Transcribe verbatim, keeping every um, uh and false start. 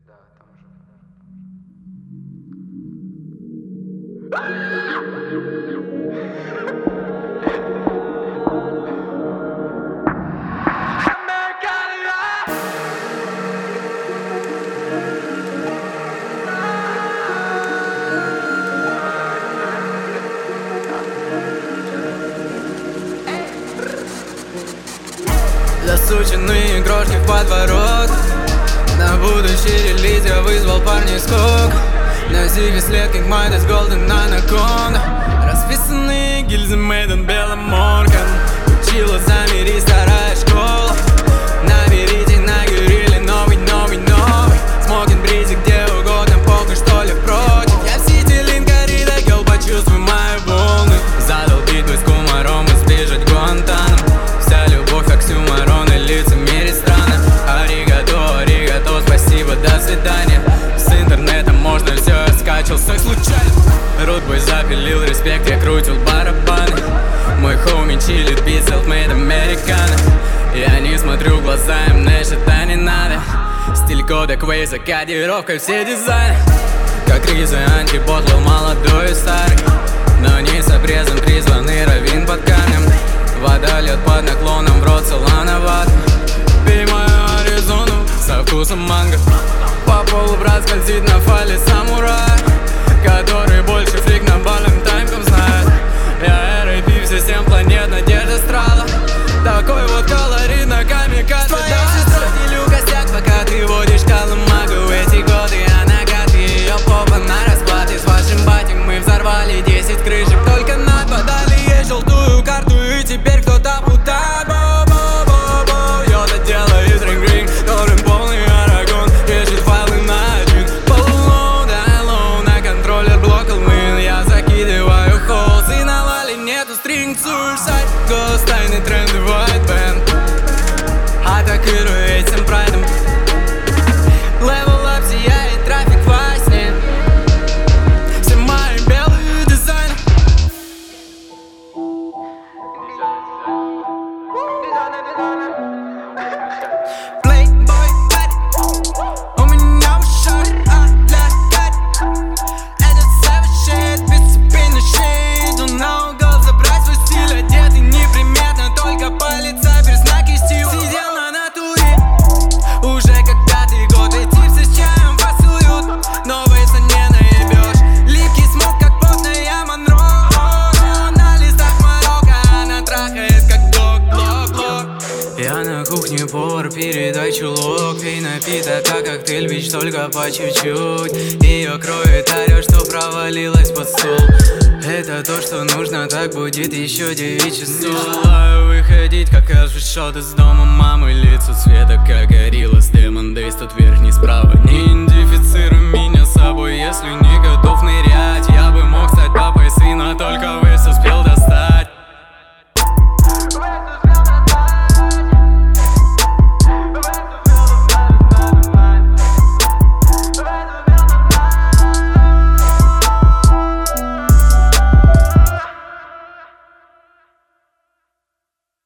Да, там же. Засученные крошки в подворот. На будущий релиз я вызвал парней скок. На зиве след, как Майдас Голден Анаконда. Расписанные гильзы Мэйден белым морган. Учила замери старая школа. Наберите на Гюриле новый, новый, новый. Смокин бризи где угодно, полка что ли впрочем. Я в Сити Линкорида, гел, почувствуй мои волны. Задал битву с кумаром и сбежать Гуантаном. Вся любовь оксюмарон и лицемерие страны. Аригато, аригато, спасибо, до свидания. С интернетом можно все, я скачал секс случайно. Рудбой запилил респект, я крутил барабаны. Мой хоуми чилит бит, self-made американо. Я не смотрю в глаза, им мне это не надо. Стиль кода Квейза, кодировка, все дизайны. Как ризы, антиботлил, молодой и старый. Но не с обрезом, три звоны, равин под камнем. Вода льет под наклоном, в рот солоноват. Пей мою Аризону со вкусом манго. По полу брат скользит на фале самурай, который больше фиг на бальном таймком знает. Я эр и пи, все семь планет, надежда страла. Такой вот колорит на камикадзе. Твоя сестра делю костяк, пока ты водишь колымагу. Эти годы я накат, ее попа на расклад. И с вашим батем мы взорвали десять крышек. Только над подали ей желтую карту. И теперь кто-то путает. Бо-бо-бо-бо, йота делает ринг-ринг, которым полный арагон. Режет файлы на один. Полу, да, лоу, на контроллер блокал мын. Я закидываю холст и на вале нету стринг. Suicide, Ghost, тайный тренды, white band. Атакирую этим прайдом. Level up, сияет трафик во сне. Все мои белые дизайны. Playboy Patty, у меня уши а-ля Катти. Это savage shit, без цепей на шее. Иду на угол забрать свой стиль. Одетый неприметно, только полицай без знаки стиля. Сидел на натуре, уже как пятый год. И типсы с чаем фасуют, но вейса не наебешь. Липкий смог, как потная Монро. На листах Марокко она трахает, как блок-блок-блок. Я на кухне повар, передай чулок. Пей напиток, как коктейль, бич, только по чуть-чуть. Ее кроет, орёт, что провалилась под стол. Это то, что нужно, так будет еще девять часов. Желаю выходить, как шот из дома мамы. Лицо цвета, как горилла с Демон Дейс. Тут верхний справа. Не идентифицируй меня с собой, если не готов